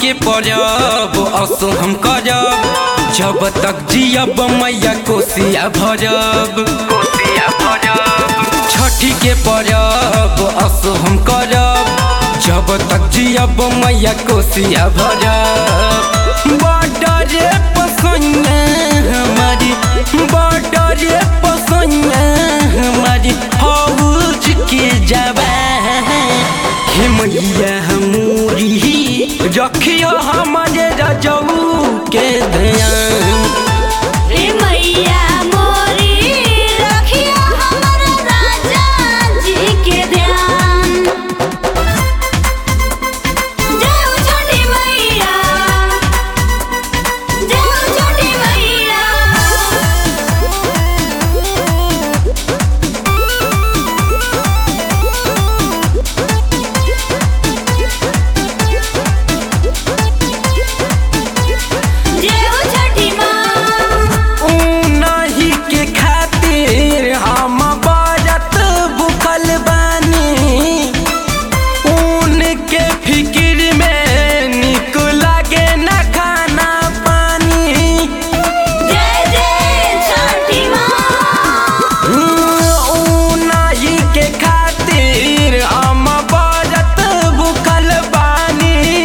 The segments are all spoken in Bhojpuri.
के परब असो हम करब, जब तक जियब मैया कोसिया भरब। छठी के परब असो हम करब, जब तक जियब मैया कोसिया भरब। बड़े पसंद हमारी, बड़े पसंद हमारी फौज के जवान। हे मैया हमूरी रखियो हमारे रजऊ के ध्यान। हे मैया मोरी रखियो हमारे राजा जी के ध्यान। जय हो छठी मैया, जय हो छठी मैया। जय हो छठी माँ। उनही के खातिर हम बरत भूखल बानी, उनके फिक्र में निक लागे न खाना पानी। जय जय छठी माँ। उनही के खातिर हम बरत भूखल बानी,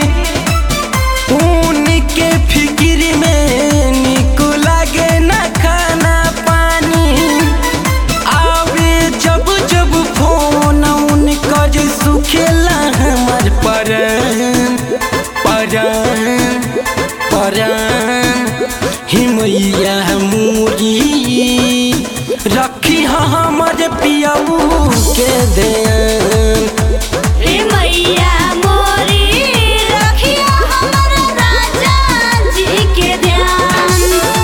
उनके फिक्र में निक लागे न खाना पानी। आवे जब जब फोन उनकर सुखेला हमर परान परान परान। हे मैया हमूरी रखी हमर पियऊ के ध्यान। हे मैया मोरी रखियो हमारे राजा जी के ध्यान।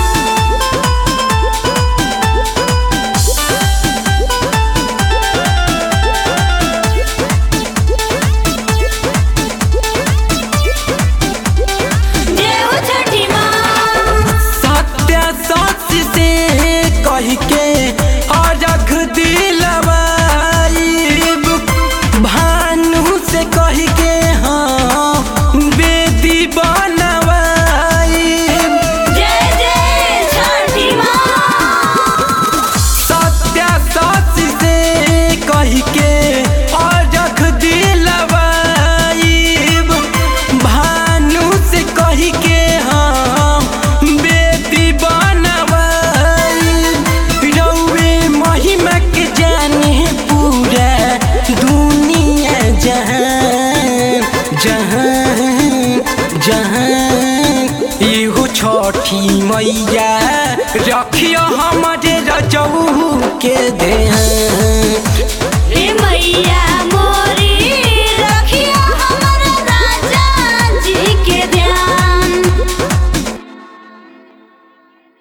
जय हो छठी माँ। सत्य सच से कह के अर्घ दिलवाइब, भानु से कह के हाँ बेदी बनवाइब। जय जय छठी माँ। सत्य सच से कह के अर्घ दिलवाइब, भानु से कह के हाँ बेदी बनवाइब। रउए महिमा के जाने पूरा दुनिया जहान जहान जहान। एगो छठी मैया रखियो हमारे रजऊ के ध्यान।